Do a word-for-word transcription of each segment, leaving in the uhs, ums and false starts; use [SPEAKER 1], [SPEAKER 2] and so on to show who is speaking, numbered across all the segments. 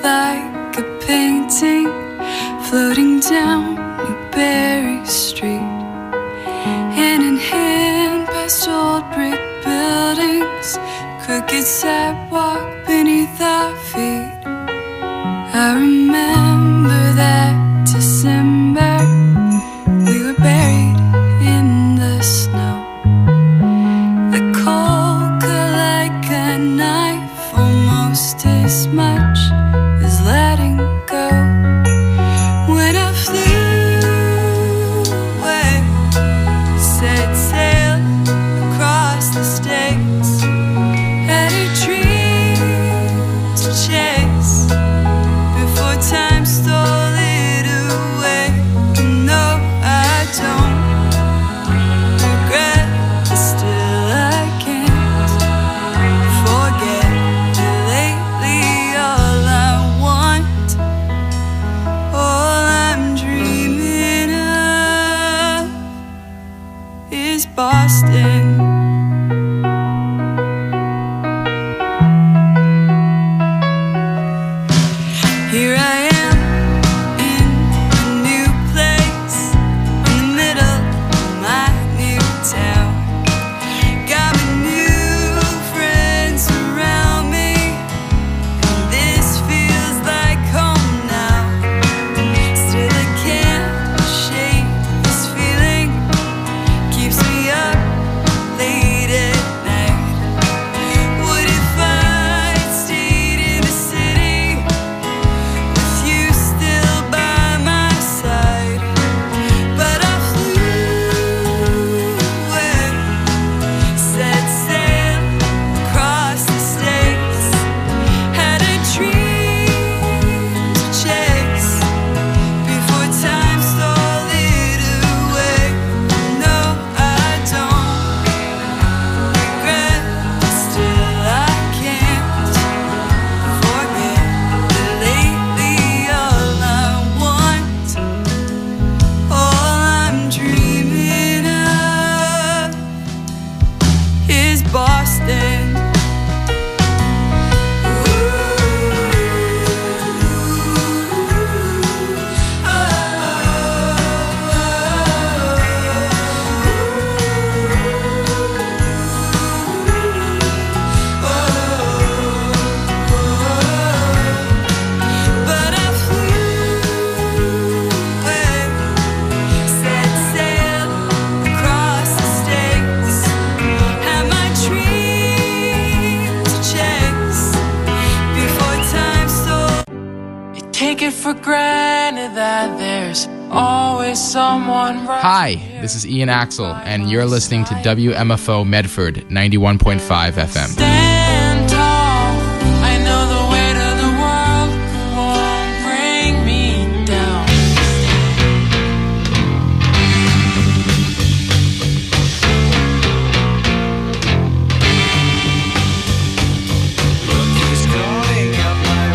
[SPEAKER 1] like a painting floating down Newberry Street, hand in hand past old brick buildings, crooked sidewalk beneath our feet. I remember that December, we were buried in the snow. The cold cut like a knife, almost as much as letting go. When I flew away, set sail across the states, had a dream to chase before time stole it away. No, I don't regret, but still I can't forget that lately all I want, all I'm dreaming of is Boston. Here I am in a new place, in the middle of my new town. Got my new friends around me, and this feels like home now. Still I can't shake this feeling, keeps me up late at night. What if I stayed in the city with you still by my side? But I flew away, set sail across the states, had a dream to chase before time stole it away. No, I don't regret, but still I can't forget that lately all I want, all I'm dreaming of is Boston. But I flew away, set sail across the states, had my dream to chase before time stole.
[SPEAKER 2] You take it for granted that there's always someone right.
[SPEAKER 3] Hi, this is Ian Axel, and you're listening to W M F O Medford ninety-one point five F M.
[SPEAKER 2] Stand tall. I know the weight of the world won't bring me down.
[SPEAKER 4] He's going up my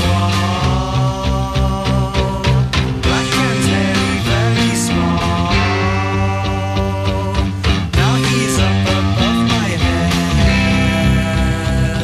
[SPEAKER 4] wall, black and very, very small. Now he's up above my head.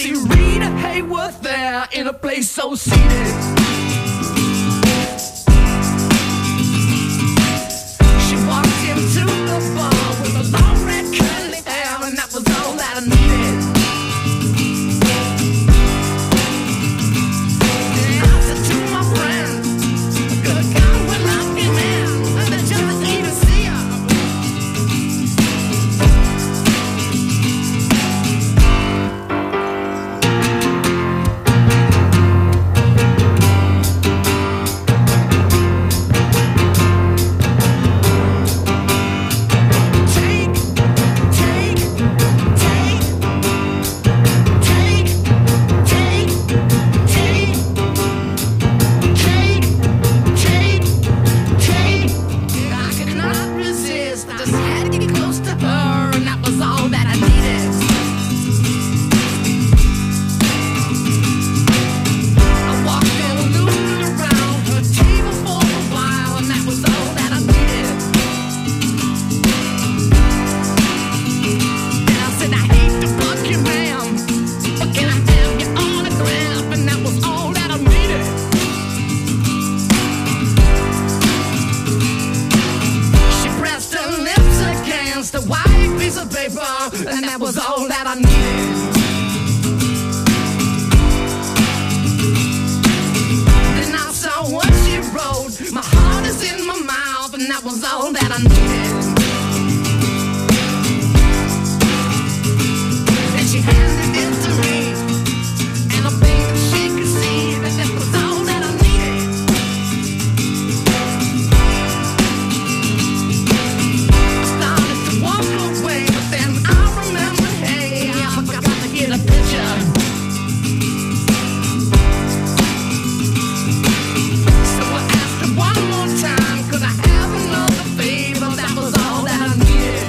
[SPEAKER 4] see Rita Hayworth there in a place so seated. She walked into the bar with a long red curly hair, and that was all that I needed. And I said to my friend, good God, we're lucky men, and they just even see her. And that was all that I needed. Then I saw what she wrote. My heart is in my mouth, and that was all that I needed. Then she handed it to me, and I think that she could see that that was all that I needed. I started to walk away, but then I remember, hey, I forgot to get a picture. So I asked her one more time, could I have another favor? That was all that I needed.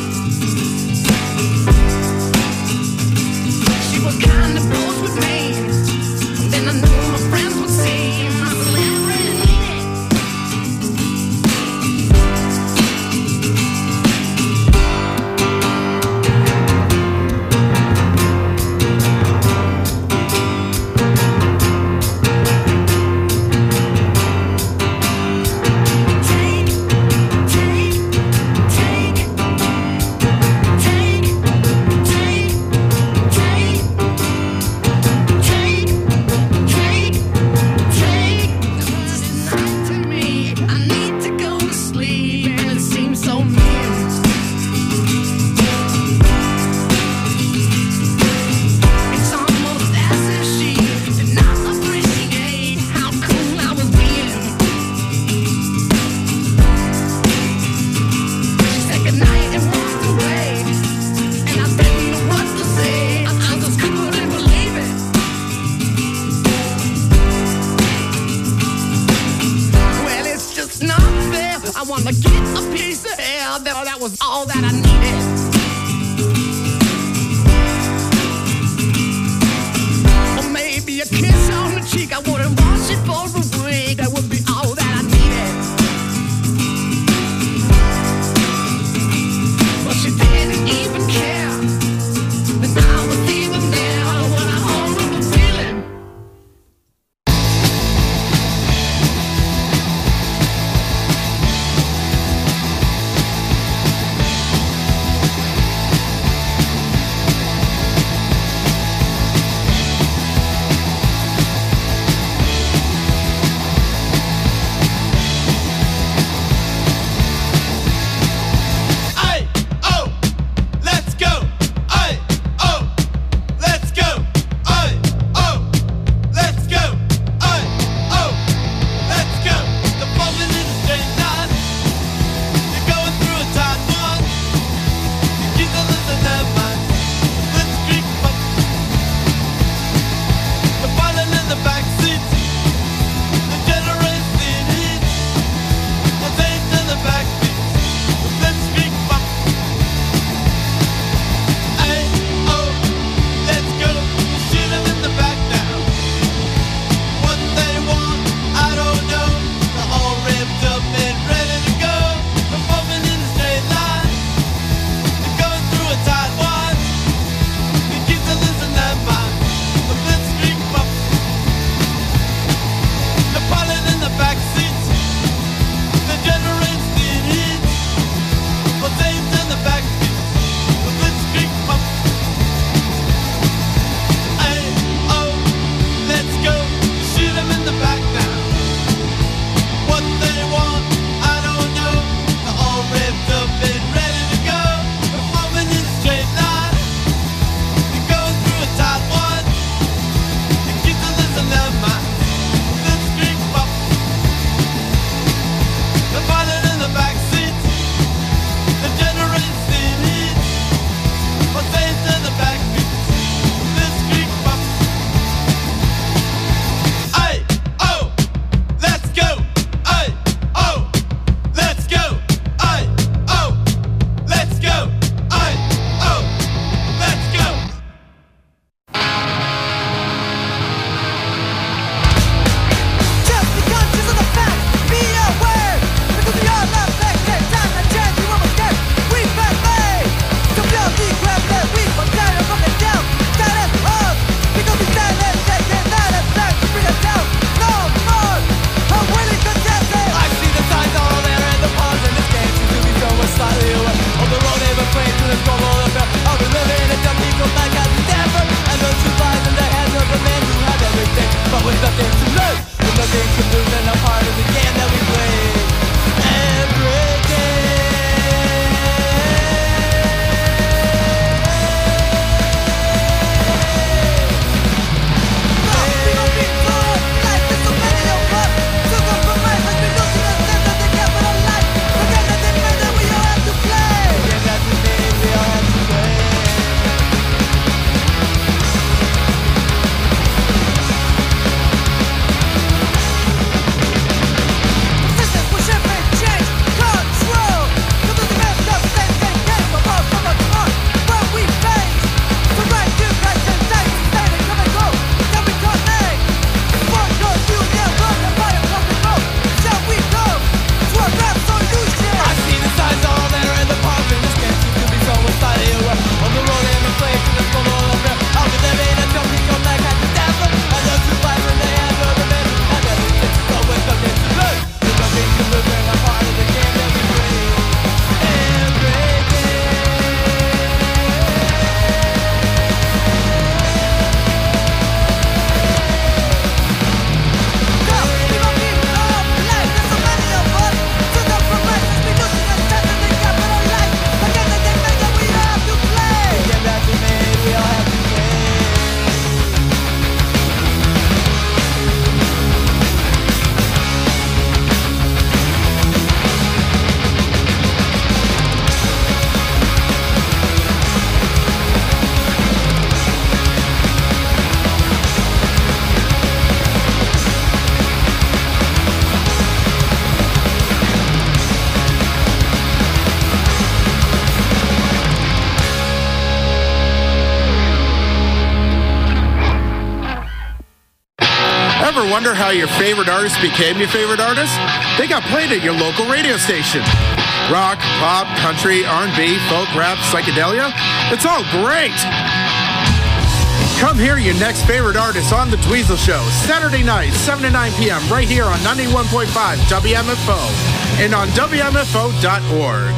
[SPEAKER 4] She would kind of pose with me, then I knew my friends would see my celebrity. Take, take, take, take, take, take, take, take, take. Night to me, I need to go to sleep, and it seems so mean. It's almost as if she did not appreciate how cool I was being. She said goodnight and walked away, and I didn't know what to say. I, I just couldn't believe it. Well, it's just not fair. I wanna get a piece of air. That, that was all that I needed. Or maybe a kiss on the cheek. I wouldn't wash it for a week. That would be all that I needed. But she didn't even care. Then I was even there. What a horrible feeling.
[SPEAKER 5] wonder how your favorite artist became your favorite artist? They got played at your local radio station. Rock, pop, country, R and B, folk, rap, psychedelia. It's all great. Come hear your next favorite artist on The Dweezil Show, Saturday night, seven to nine p.m. right here on ninety-one point five W M F O and on W M F O dot org.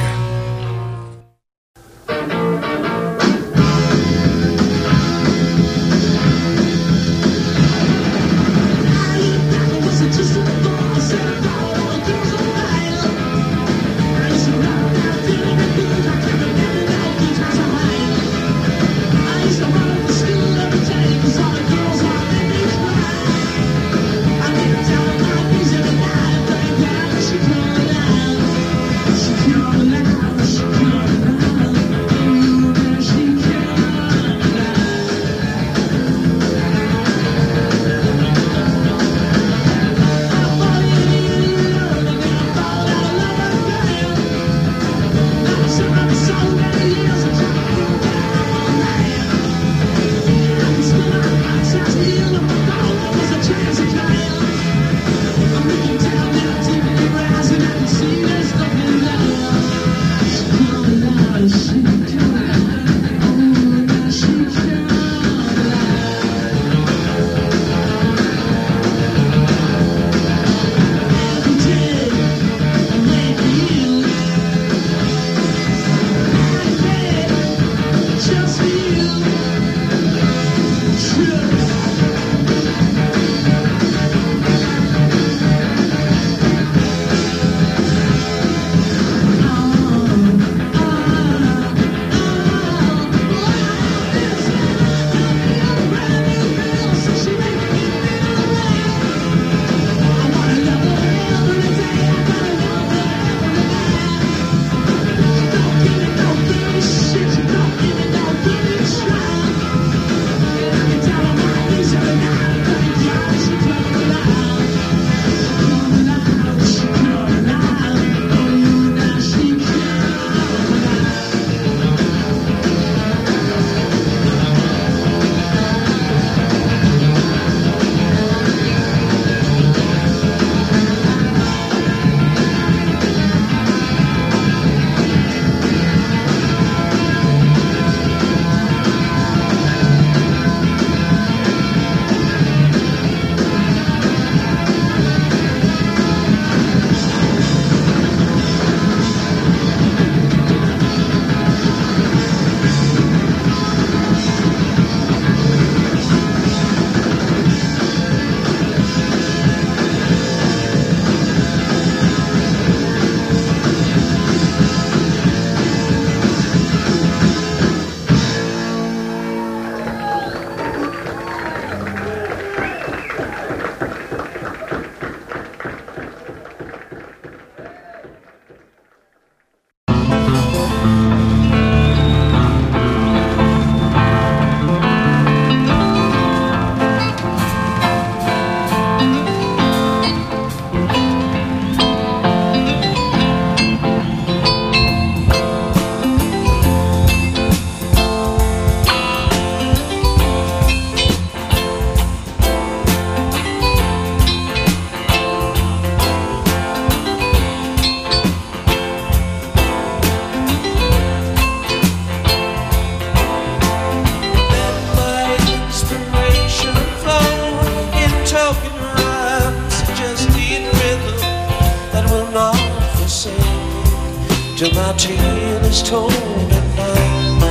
[SPEAKER 6] till my tale is told at night.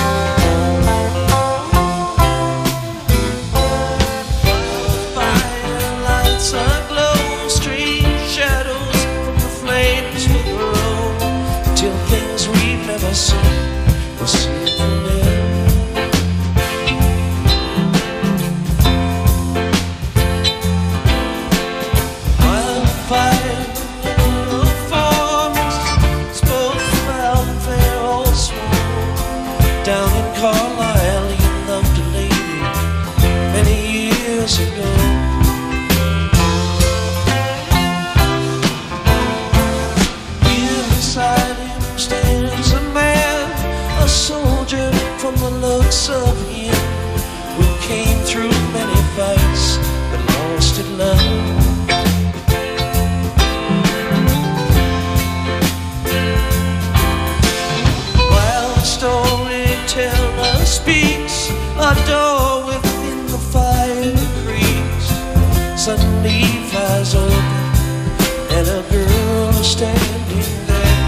[SPEAKER 6] Firelights aglow, strange shadows from the flames will grow till things we've never seen will see from there. Down in Carlisle, you loved a lady many years ago. Here beside him stands a man, a soldier from the looks of him, who came through many fights but lost it love. While the storyteller speaks, a door within the fire creaks. Suddenly flies open, and a girl is standing there.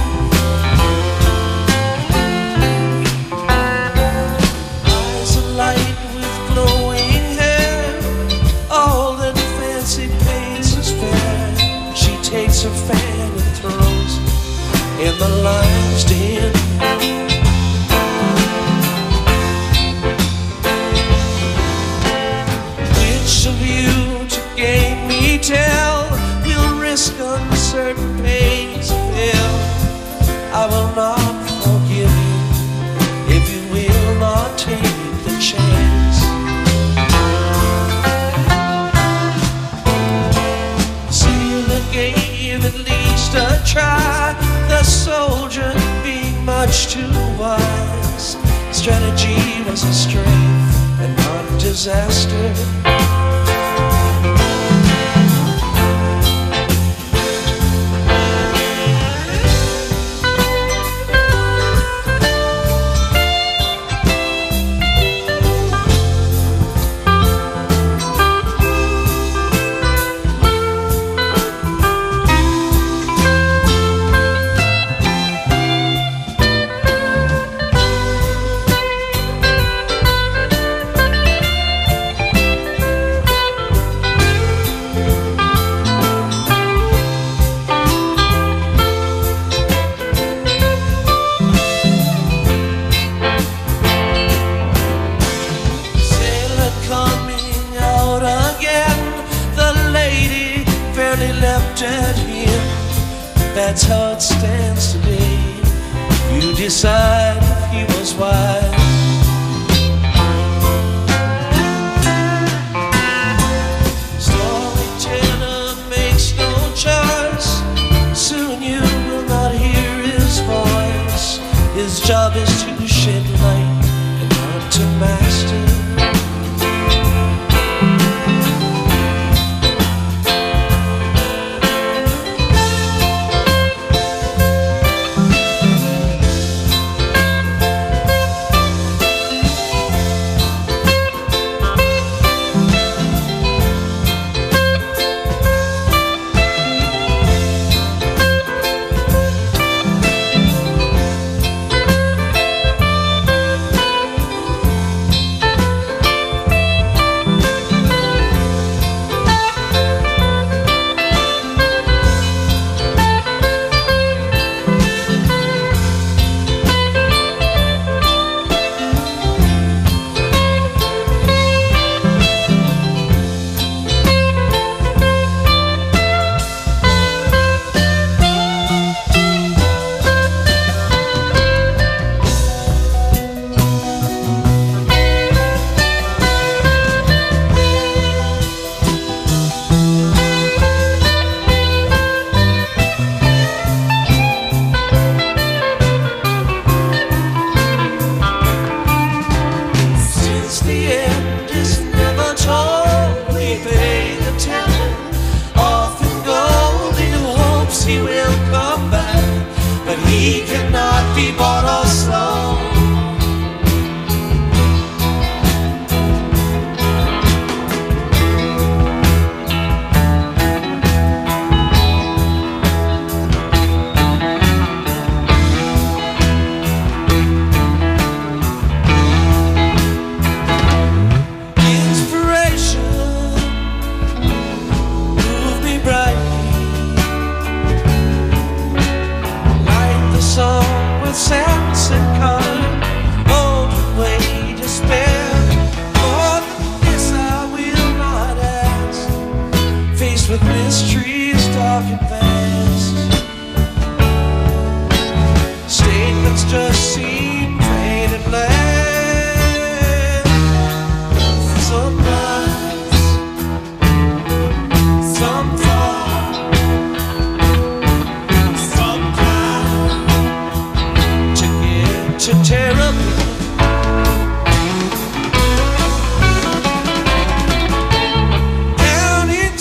[SPEAKER 6] Eyes alight with glowing hair, all that fancy paints is fair. She takes her fan and throws in the lion's den. Which of you to gain me tell will risk uncertain pains of hell? I will not forgive you if you will not take the chance. Sailor gave at least a try, the soldier being much too wise. Strategy was a strength and not disaster. At him, that's how it stands today. You decide if he was wise. Storyteller makes no choice. Soon you will not hear his voice. His job is to shed light and not to master. Down in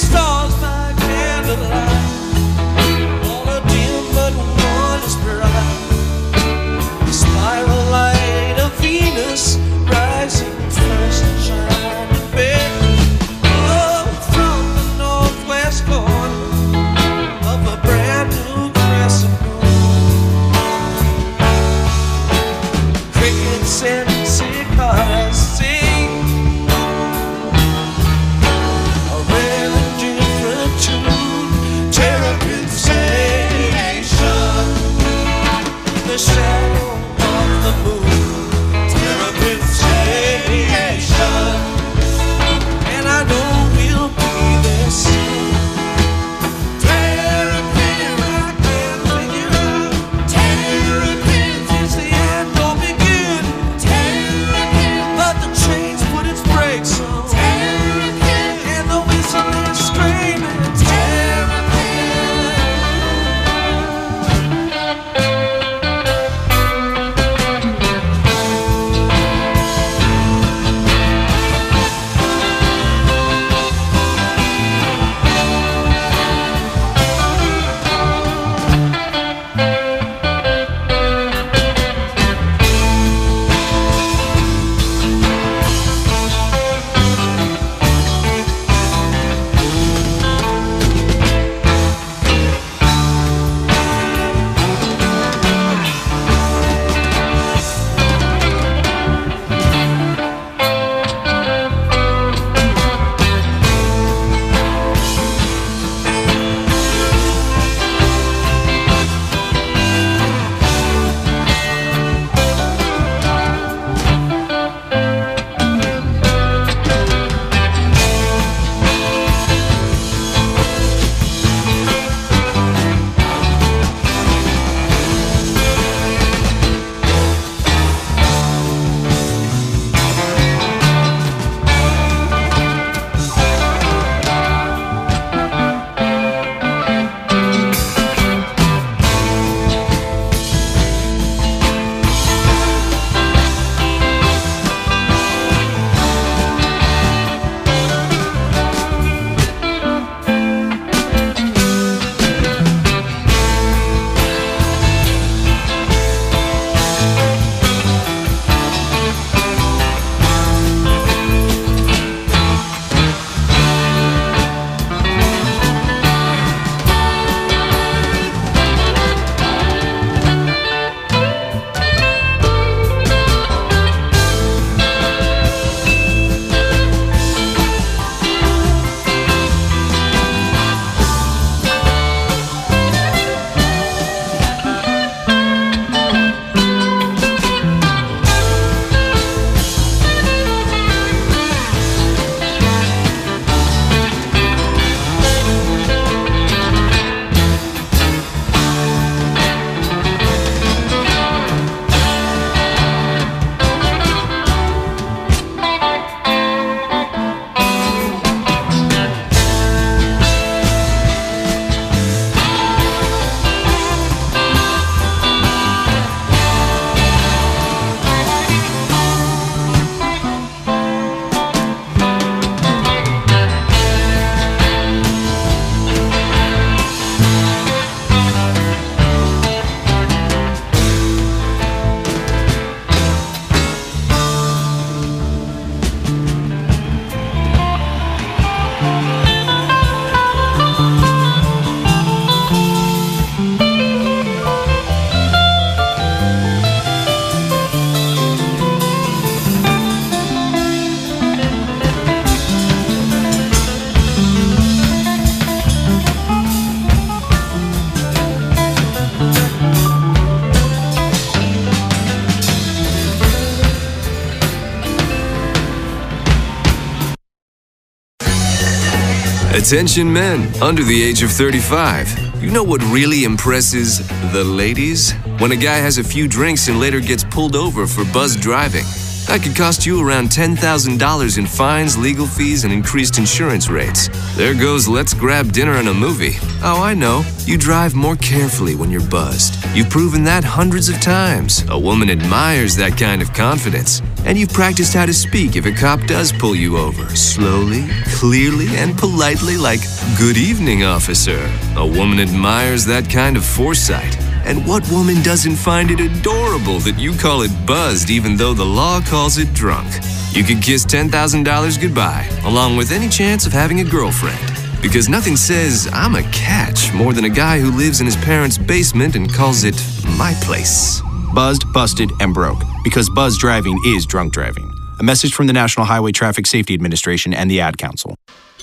[SPEAKER 7] Attention men under the age of thirty-five. You know what really impresses the ladies? When a guy has a few drinks and later gets pulled over for buzzed driving. That could cost you around ten thousand dollars in fines, legal fees, and increased insurance rates. There goes let's grab dinner and a movie. Oh, I know. You drive more carefully when you're buzzed. You've proven that hundreds of times. A woman admires that kind of confidence. And you've practiced how to speak if a cop does pull you over. Slowly, clearly, and politely like, "Good evening, officer." A woman admires that kind of foresight. And what woman doesn't find it adorable that you call it buzzed even though the law calls it drunk? You could kiss ten thousand dollars goodbye, along with any chance of having a girlfriend. Because nothing says, "I'm a catch," more than a guy who lives in his parents' basement and calls it my place.
[SPEAKER 8] Buzzed, busted, and broke. Because buzz driving is drunk driving. A message from the National Highway Traffic Safety Administration and the Ad Council.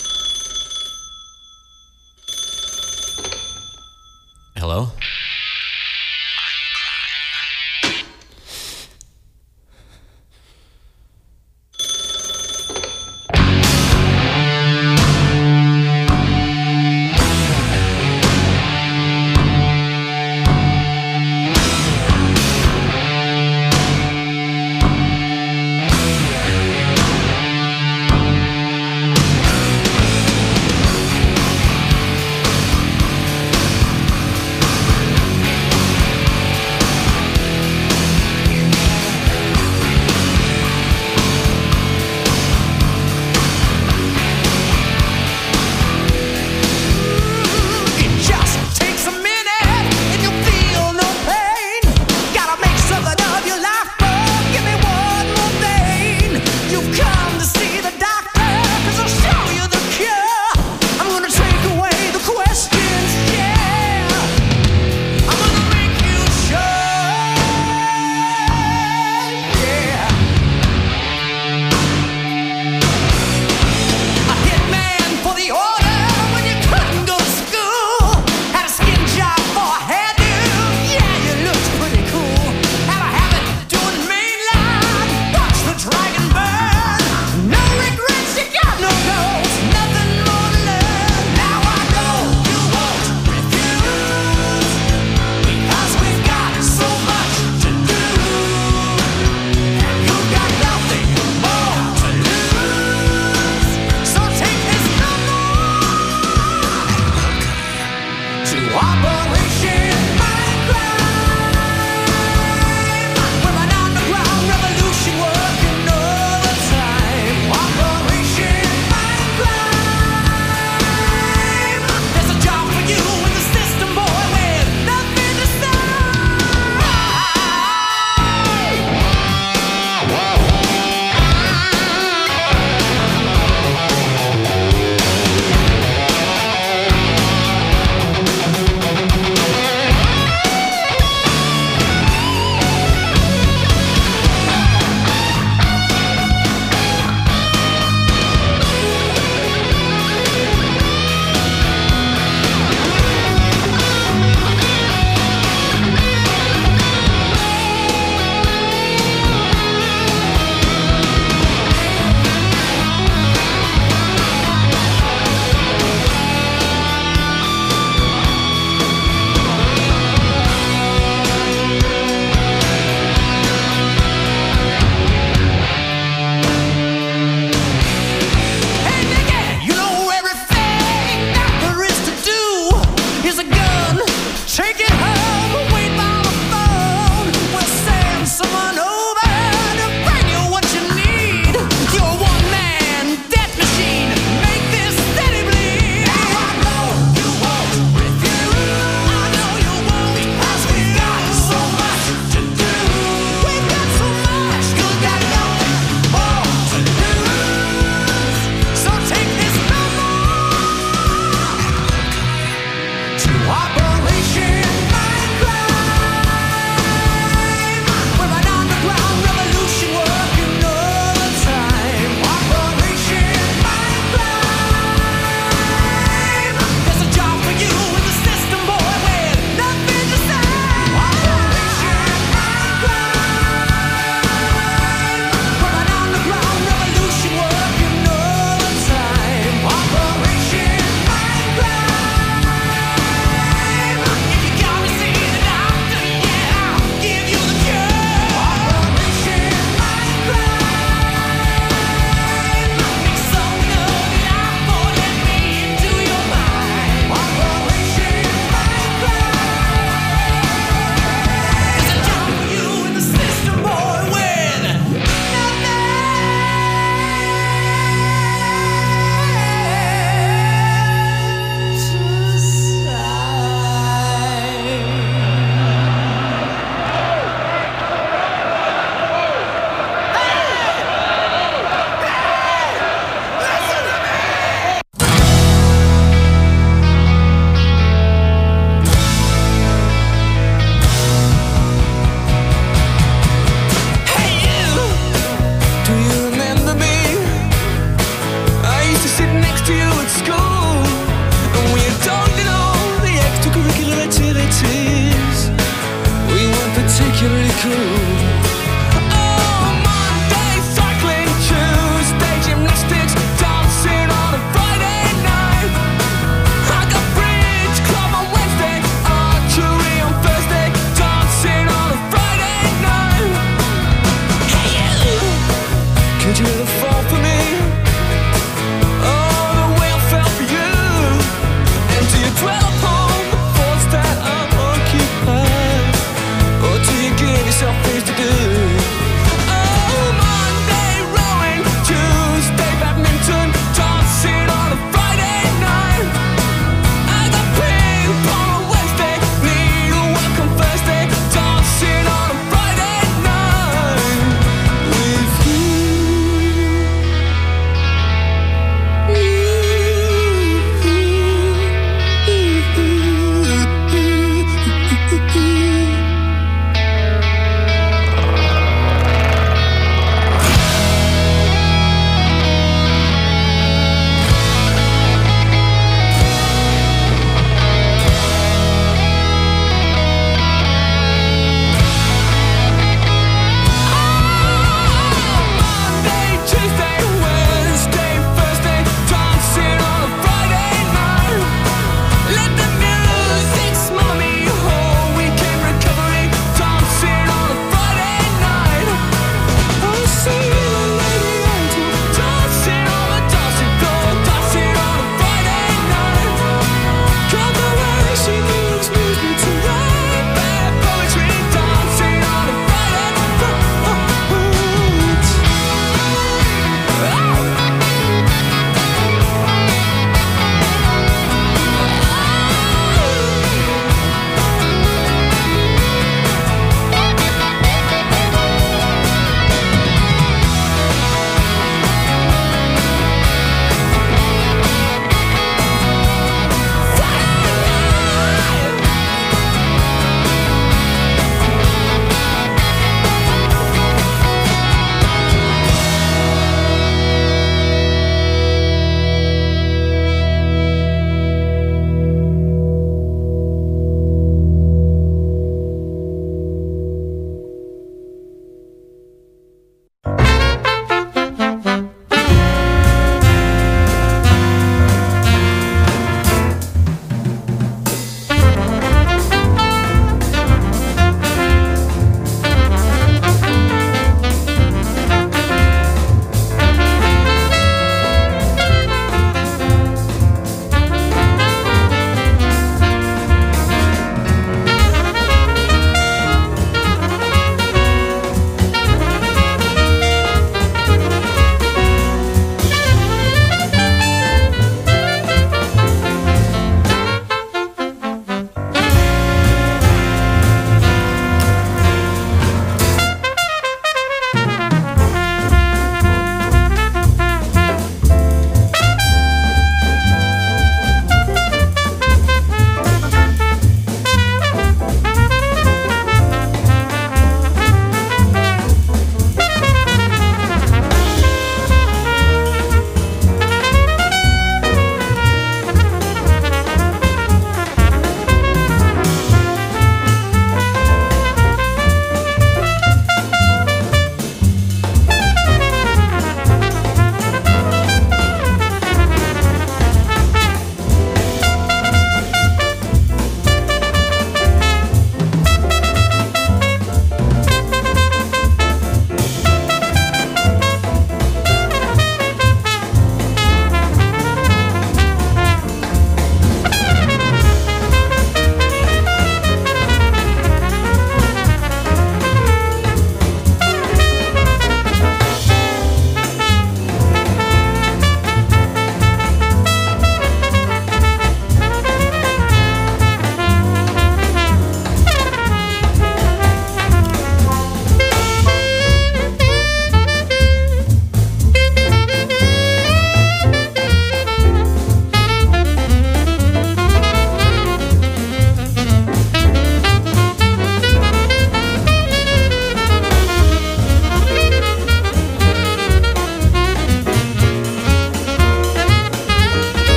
[SPEAKER 9] Hello?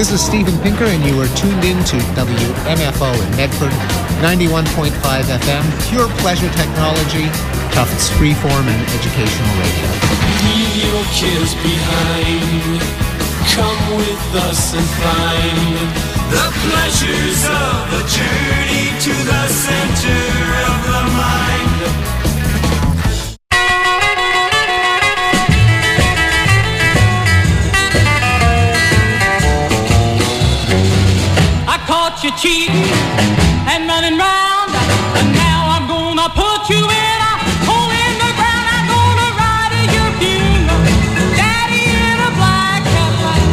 [SPEAKER 9] This is Steven Pinker, and you are tuned in to W M F O in Medford, ninety-one point five F M, pure pleasure technology, Tufts freeform and educational radio.
[SPEAKER 10] Leave your kids behind. Come with us and find the pleasures of a journey to the center of the mind.
[SPEAKER 2] You cheating and running round, and now I'm gonna put you in a hole in the ground. I'm gonna ride to your funeral, Daddy in a black Cadillac.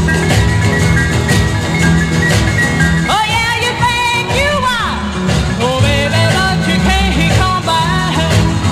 [SPEAKER 2] Oh yeah, you think you are, oh baby, but you can't come back.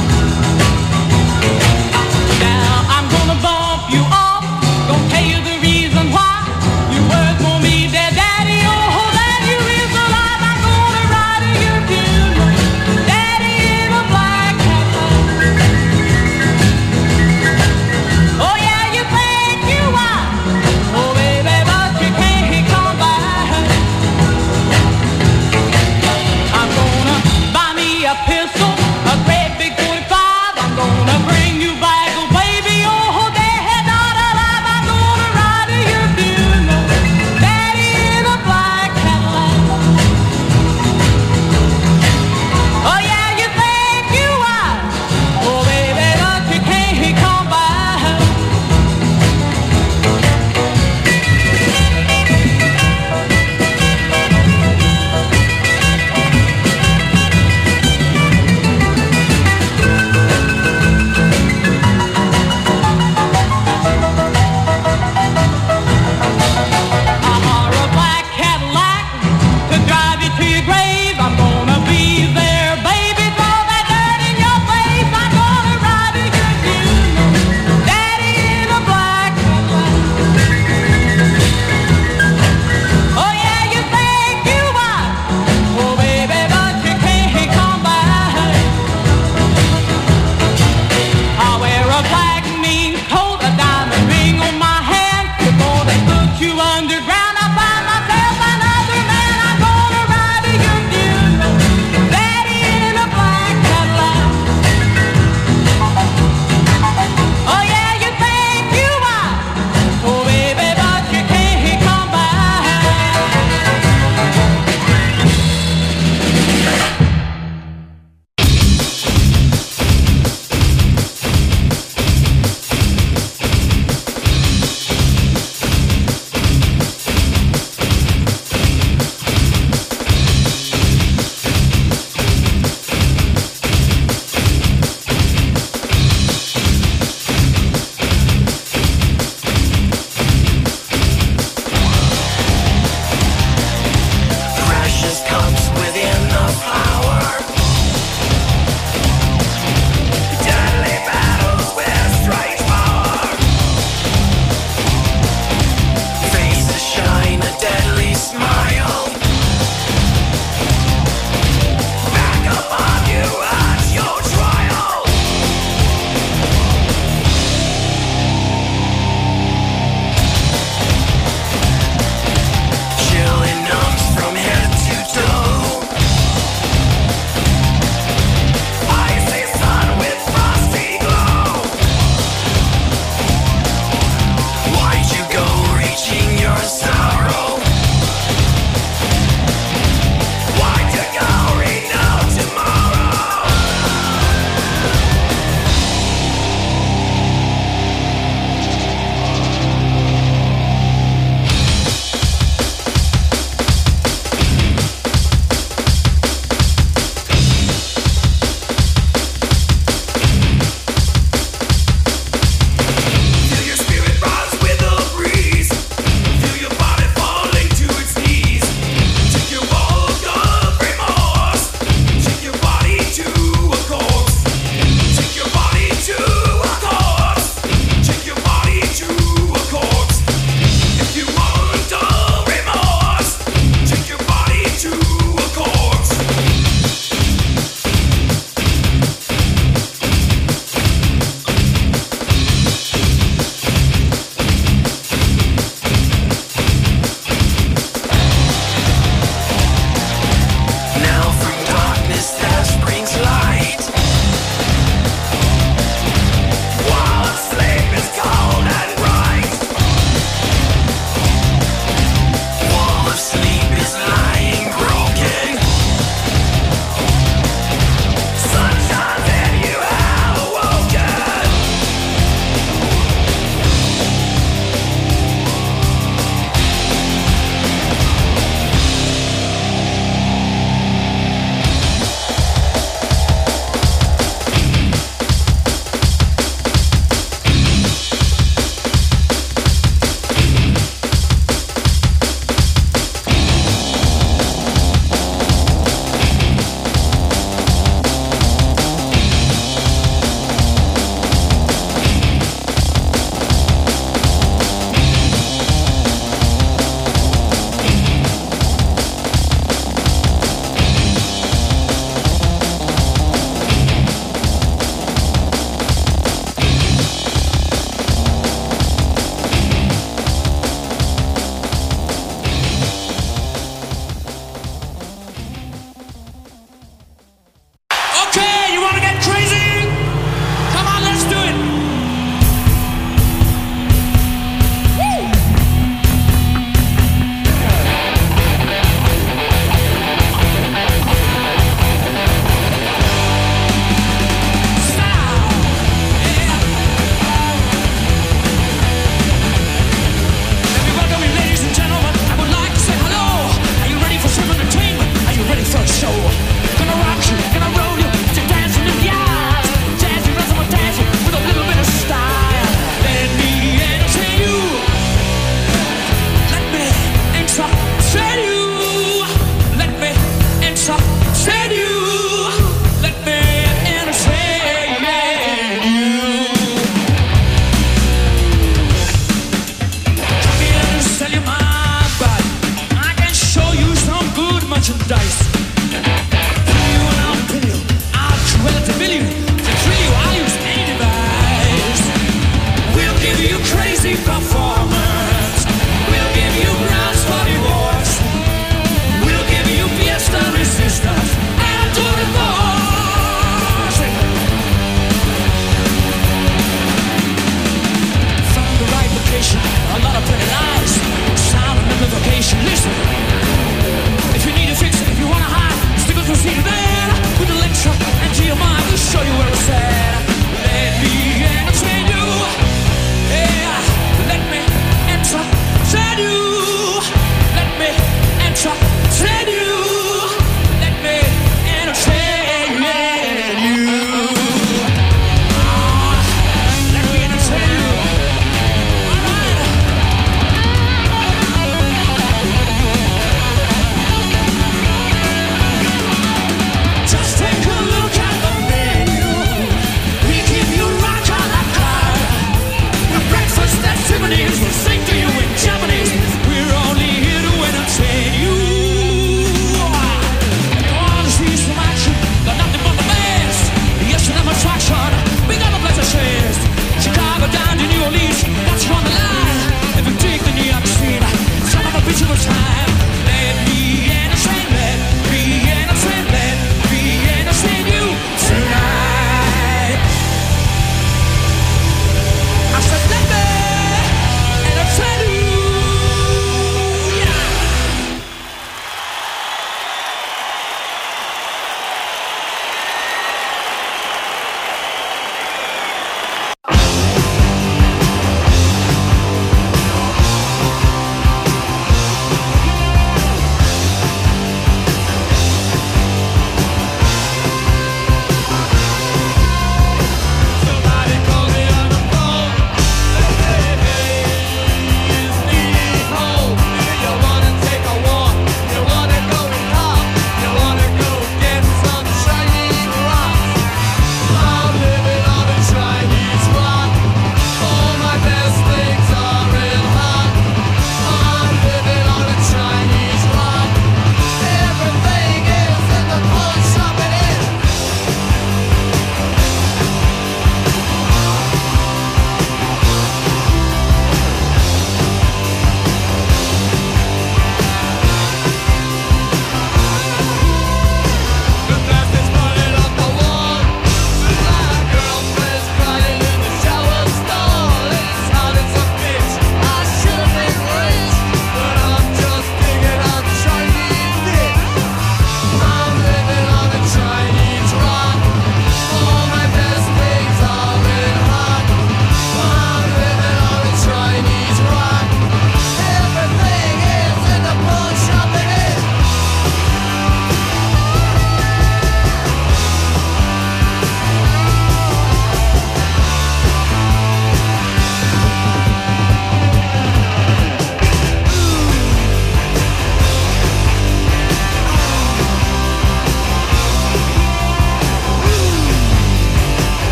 [SPEAKER 10] station, a lot of pretty lies, sound and amplification. Listen, if you need a fix, if you wanna hide, stick with the seat van with the lecture and to your mind, we'll show you where it's at. Let me entertain you, yeah. Let me entertain you. Let me entertain you. Let me entertain you. Ah, let me entertain you. All right.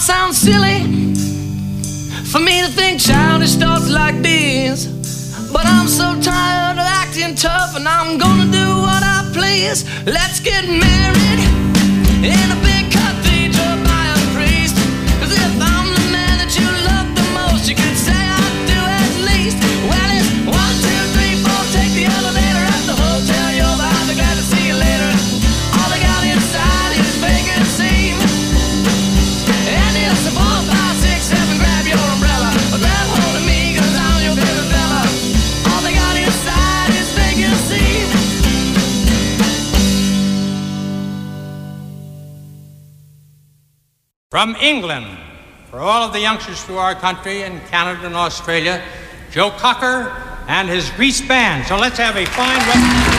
[SPEAKER 6] sounds silly for me to think childish thoughts like this, but I'm so tired of acting tough, and I'm gonna do what I please. Let's get married in a big cathedral by a priest, 'cause if I'm the man that you love the most, you could say I do at least. Well, it's one, two, three, four, take the elevator at the hotel you're by, they're glad to see you later. All they got inside is vacancy, and it's a four, five, six, seven, grab your umbrella, or grab hold of me, 'cause I'm your favorite fella. All they got inside is vacancy.
[SPEAKER 11] From England, for all of the youngsters through our country and Canada and Australia, Joe Cocker and his Grease Band. So let's have a fine record.